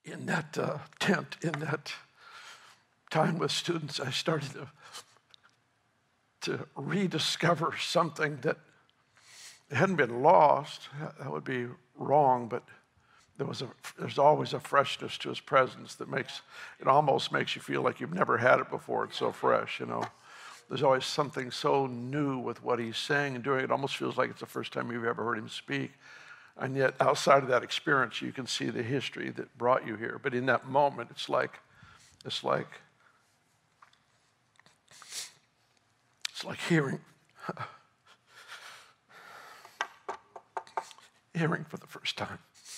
in that tent, in that time with students, I started to rediscover something that hadn't been lost. That would be wrong, but there's always a freshness to his presence that almost makes you feel like you've never had it before. It's so fresh, you know. There's always something so new with what he's saying and doing. It almost feels like it's the first time you've ever heard him speak. And yet outside of that experience, you can see the history that brought you here. But in that moment, it's like hearing for the first time.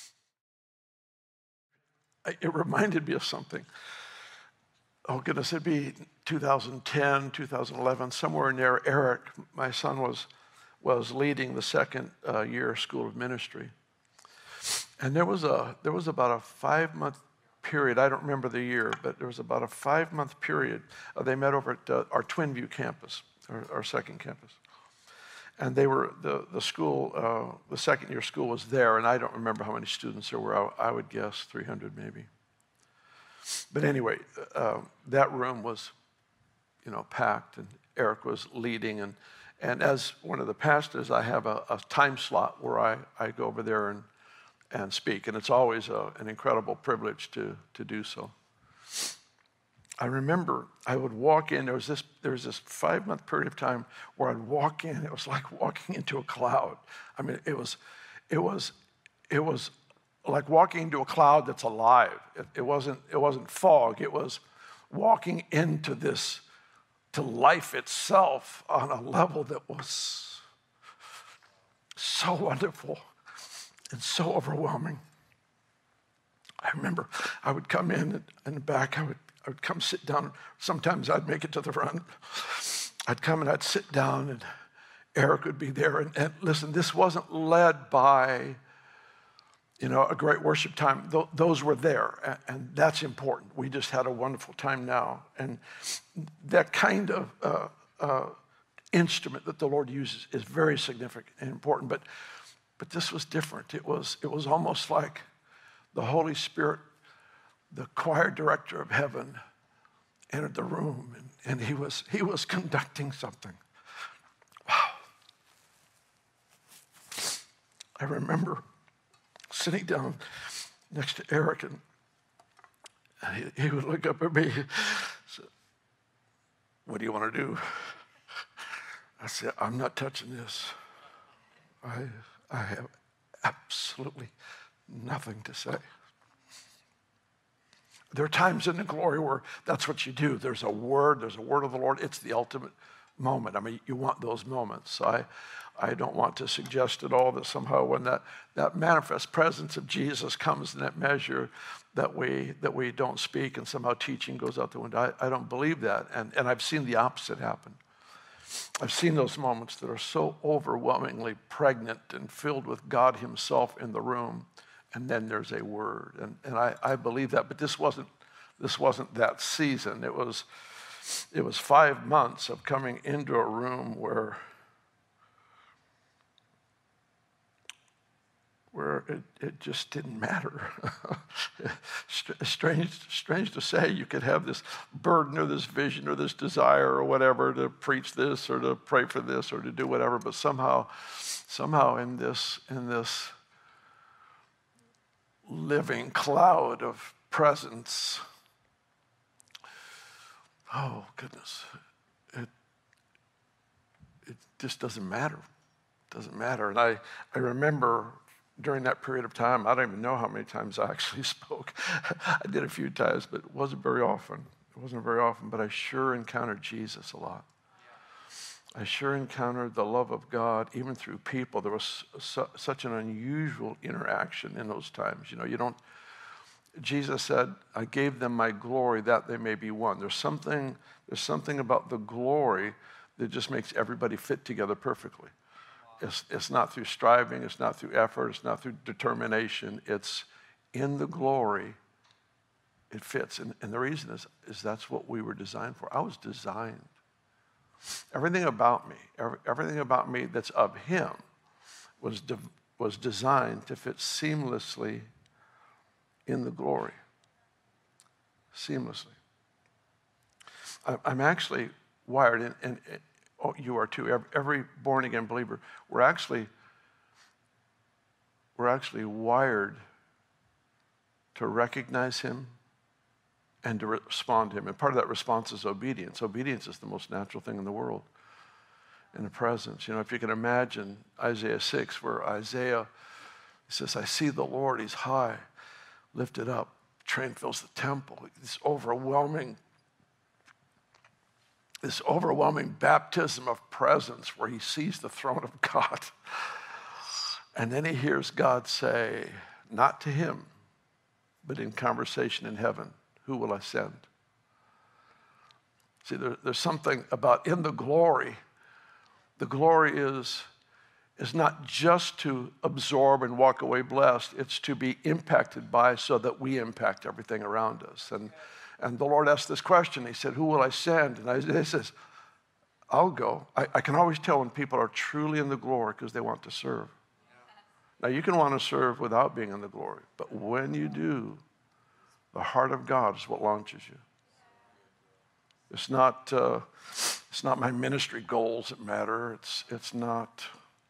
It reminded me of something. Oh goodness, it'd be 2010, 2011, somewhere in there. Eric, my son, was leading the second year School of Ministry, and there was about a 5-month period. I don't remember the year, but there was about a 5-month period. They met over at our Twin View campus, our second campus. And they were, the school, the second year school was there, and I don't remember how many students there were. I would guess 300 maybe. But anyway, that room was, packed, and Eric was leading. And as one of the pastors, I have a time slot where I go over there and speak. And it's always an incredible privilege to do so. I remember I would walk in, there was this 5-month period of time where I'd walk in, it was like walking into a cloud. I mean, it was like walking into a cloud that's alive. It wasn't fog, it was walking into to life itself on a level that was so wonderful and so overwhelming. I remember I would come in the back, I would come sit down. Sometimes I'd make it to the front. I'd come and I'd sit down, and Eric would be there. And listen, this wasn't led by, a great worship time. Those were there, and that's important. We just had a wonderful time now. And that kind of instrument that the Lord uses is very significant and important. But this was different. It was almost like the Holy Spirit, the choir director of heaven, entered the room, and he was conducting something. Wow. I remember sitting down next to Eric, and he would look up at me and say, "What do you want to do?" I said, "I'm not touching this. I have absolutely nothing to say." There are times in the glory where that's what you do. There's a word of the Lord. It's the ultimate moment. I mean, you want those moments. I don't want to suggest at all that somehow when that manifest presence of Jesus comes in that measure that we don't speak and somehow teaching goes out the window. I don't believe that. And I've seen the opposite happen. I've seen those moments that are so overwhelmingly pregnant and filled with God himself in the room. And then there's a word, and I believe that. But this wasn't that season. It was 5 months of coming into a room where it just didn't matter. Strange to say, you could have this burden or this vision or this desire or whatever to preach this or to pray for this or to do whatever, but somehow in this living cloud of presence. Oh, goodness. It just doesn't matter. It doesn't matter. And I remember during that period of time, I don't even know how many times I actually spoke. I did a few times, but it wasn't very often. But I sure encountered Jesus a lot. I sure encountered the love of God, even through people. There was such an unusual interaction in those times. Jesus said, "I gave them my glory that they may be one." There's something about the glory that just makes everybody fit together perfectly. It's not through striving, it's not through effort, it's not through determination. It's in the glory, it fits. And the reason is that's what we were designed for. I was designed. Everything about me that's of him was designed to fit seamlessly in the glory. seamlessly. I'm actually wired, and oh, you are too. Every born-again believer, we're actually wired to recognize him and to respond to him. And part of that response is obedience. Obedience is the most natural thing in the world, in the presence. You know, if you can imagine Isaiah 6, where Isaiah says, I see the Lord, he's high, lifted up, train fills the temple. This overwhelming baptism of presence where he sees the throne of God. And then he hears God say, not to him, but in conversation in heaven, who will I send? See, there's something about in the glory is not just to absorb and walk away blessed, it's to be impacted by so that we impact everything around us. And the Lord asked this question. He said, who will I send? And Isaiah says, I'll go. I can always tell when people are truly in the glory because they want to serve. Now, you can want to serve without being in the glory, but when you do, the heart of God is what launches you. It's not my ministry goals that matter. It's not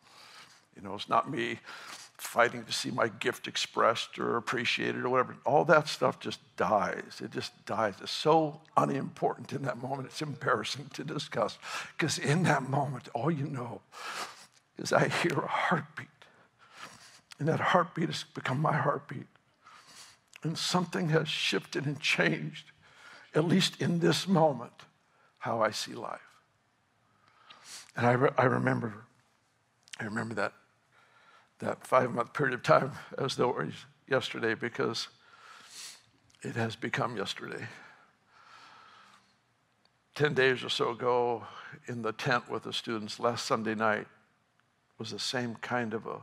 me fighting to see my gift expressed or appreciated or whatever. All that stuff just dies. It just dies. It's so unimportant in that moment. It's embarrassing to discuss because in that moment, all you know is I hear a heartbeat. And that heartbeat has become my heartbeat. And something has shifted and changed, at least in this moment, how I see life. And I remember that 5-month period of time as though it was yesterday, because it has become yesterday. 10 days or so ago, in the tent with the students, last Sunday night was the same kind of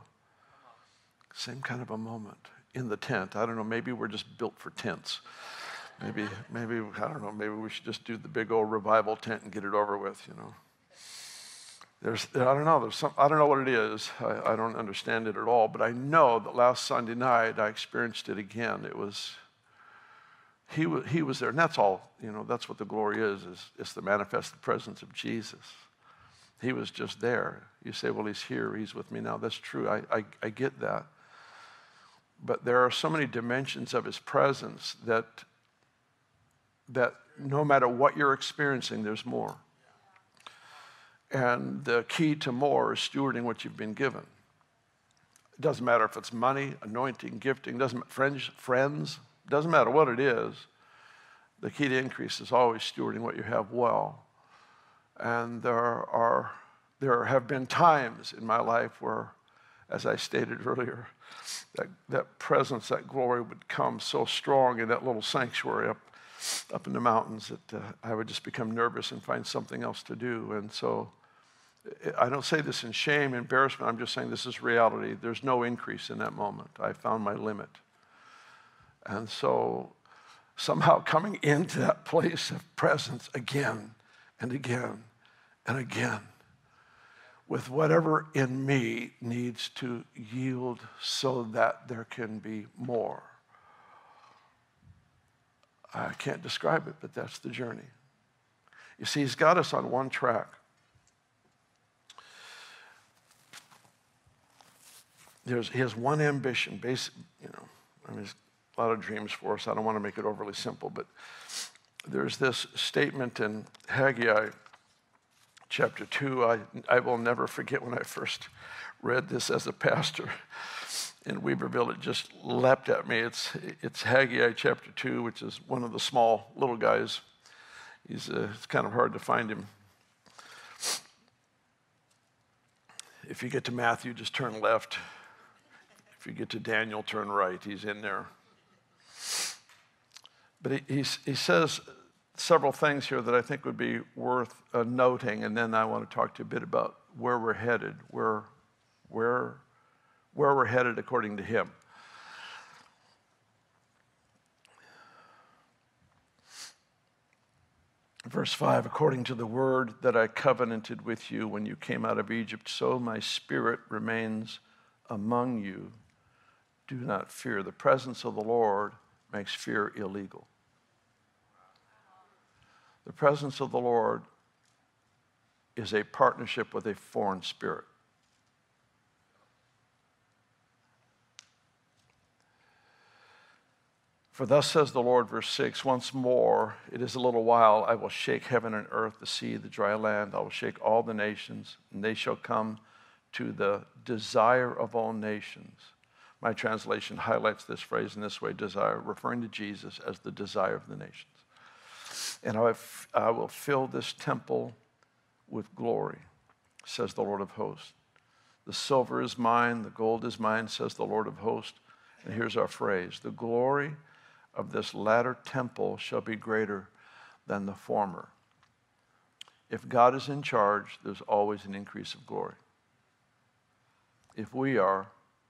a moment in the tent. I don't know, maybe we're just built for tents. Maybe I don't know, maybe we should just do the big old revival tent and get it over with, you know. I don't know what it is. I don't understand it at all, but I know that last Sunday night I experienced it again. He was there, and that's all, you know, that's what the glory is it's the manifested presence of Jesus. He was just there. You say, well, he's here, he's with me now. That's true, I get that. But there are so many dimensions of his presence that no matter what you're experiencing, there's more. And the key to more is stewarding what you've been given. It doesn't matter if it's money, anointing, gifting, friends, doesn't matter what it is. The key to increase is always stewarding what you have well. And there have been times in my life where, as I stated earlier, that presence, that glory would come so strong in that little sanctuary up in the mountains that I would just become nervous and find something else to do. And so I don't say this in shame, embarrassment. I'm just saying this is reality. There's no increase in that moment. I found my limit. And so somehow coming into that place of presence again and again and again, with whatever in me needs to yield so that there can be more. I can't describe it, but that's the journey. You see, he's got us on one track. He has one ambition, he's a lot of dreams for us. I don't want to make it overly simple, but there's this statement in Haggai chapter 2. I will never forget when I first read this as a pastor in Weaverville. It just leapt at me. It's Haggai chapter 2, which is one of the small little guys. It's kind of hard to find him. If you get to Matthew, just turn left. If you get to Daniel, turn right. He's in there. But he says several things here that I think would be worth noting, and then I want to talk to you a bit about where we're headed, where we're headed according to him. Verse 5, according to the word that I covenanted with you when you came out of Egypt, so my spirit remains among you. Do not fear. The presence of the Lord makes fear illegal. The presence of the Lord is a partnership with a foreign spirit. For thus says the Lord, verse 6, once more, it is a little while, I will shake heaven and earth, the sea, the dry land. I will shake all the nations, and they shall come to the desire of all nations. My translation highlights this phrase in this way, desire, referring to Jesus as the desire of the nations. And I will fill this temple with glory, says the Lord of hosts. The silver is mine, the gold is mine, says the Lord of hosts. And here's our phrase, the glory of this latter temple shall be greater than the former. If God is in charge, there's always an increase of glory. If we are,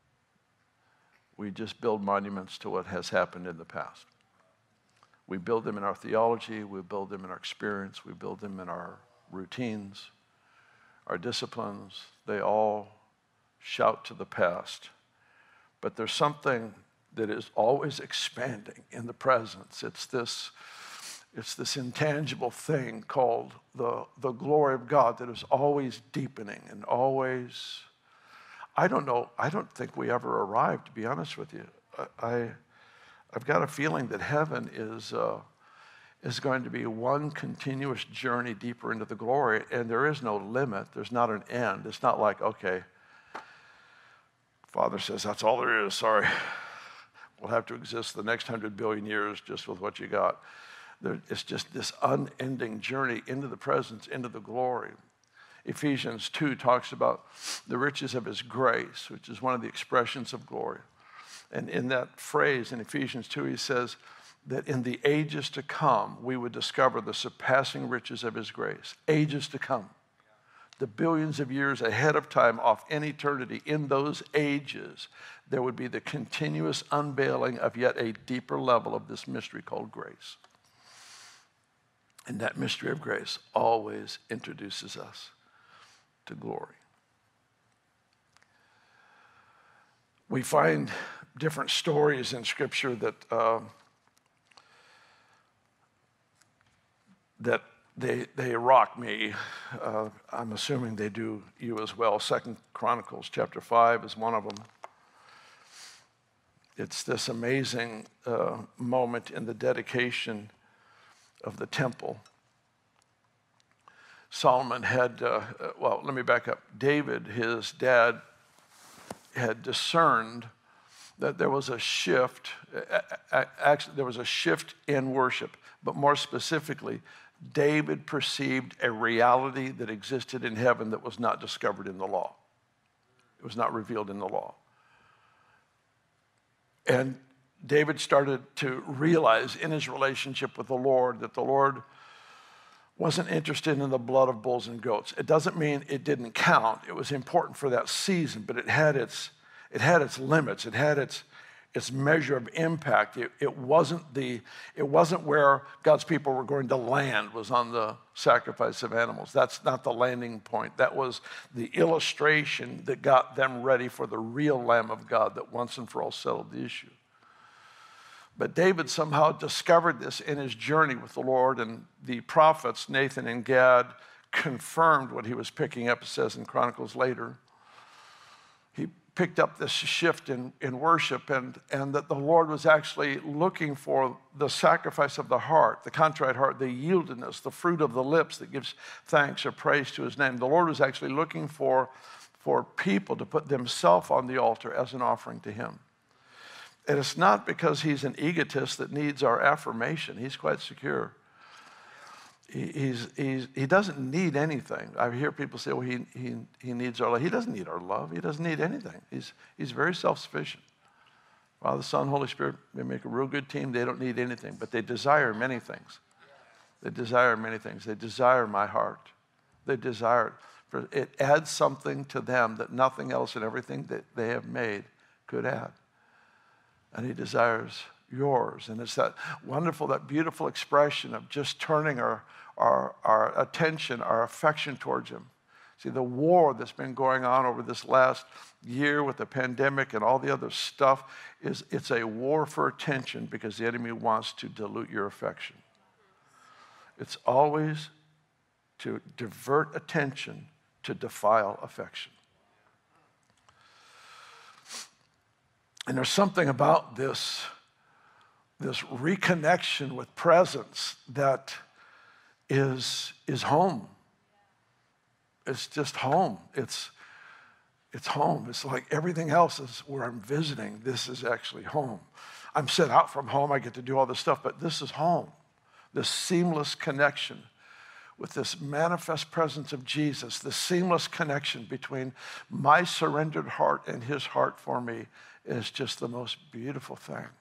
we just build monuments to what has happened in the past. We build them in our theology, we build them in our experience, we build them in our routines, our disciplines. They all shout to the past. But there's something that is always expanding in the presence. It's this intangible thing called the glory of God that is always deepening and always, I don't think we ever arrive, to be honest with you. I've got a feeling that heaven is going to be one continuous journey deeper into the glory, and there is no limit. There's not an end. It's not like, okay, Father says, that's all there is, sorry. We'll have to exist the next 100 billion years just with what you got. It's just this unending journey into the presence, into the glory. Ephesians 2 talks about the riches of his grace, which is one of the expressions of glory. And in that phrase in Ephesians 2, he says that in the ages to come, we would discover the surpassing riches of his grace. Ages to come. The billions of years ahead of time, off in eternity, in those ages, there would be the continuous unveiling of yet a deeper level of this mystery called grace. And that mystery of grace always introduces us to glory. We find different stories in Scripture that they rock me. I'm assuming they do you as well. 2 Chronicles chapter 5 is one of them. It's this amazing moment in the dedication of the temple. Solomon had, let me back up. David, his dad, had discerned that there was a shift. Actually, there was a shift in worship, but more specifically, David perceived a reality that existed in heaven that was not discovered in the law. It was not revealed in the law. And David started to realize in his relationship with the Lord that the Lord wasn't interested in the blood of bulls and goats. It doesn't mean it didn't count. It was important for that season, but it had its limits. It had its measure of impact. It wasn't where God's people were going to land, was on the sacrifice of animals. That's not the landing point. That was the illustration that got them ready for the real Lamb of God that once and for all settled the issue. But David somehow discovered this in his journey with the Lord, and the prophets, Nathan and Gad, confirmed what he was picking up, it says in Chronicles later. He picked up this shift in worship, and that the Lord was actually looking for the sacrifice of the heart, the contrite heart, the yieldedness, the fruit of the lips that gives thanks or praise to his name. The Lord was actually looking for people to put themselves on the altar as an offering to him. And it's not because he's an egotist that needs our affirmation. He's quite secure. He doesn't need anything. I hear people say, well, he needs our love. He doesn't need our love. He doesn't need anything. He's very self-sufficient. Father, Son, Holy Spirit, they make a real good team. They don't need anything, but they desire many things. They desire many things. They desire my heart. They desire it. For it adds something to them that nothing else and everything that they have made could add. And he desires yours. And it's that wonderful, that beautiful expression of just turning our attention, our affection towards him. See, the war that's been going on over this last year with the pandemic and all the other stuff, it's a war for attention because the enemy wants to dilute your affection. It's always to divert attention to defile affection. And there's something about this reconnection with presence that is home. It's just home. It's home. It's like everything else is where I'm visiting. This is actually home. I'm set out from home. I get to do all this stuff, but this is home. This seamless connection with this manifest presence of Jesus, the seamless connection between my surrendered heart and his heart for me is just the most beautiful thing.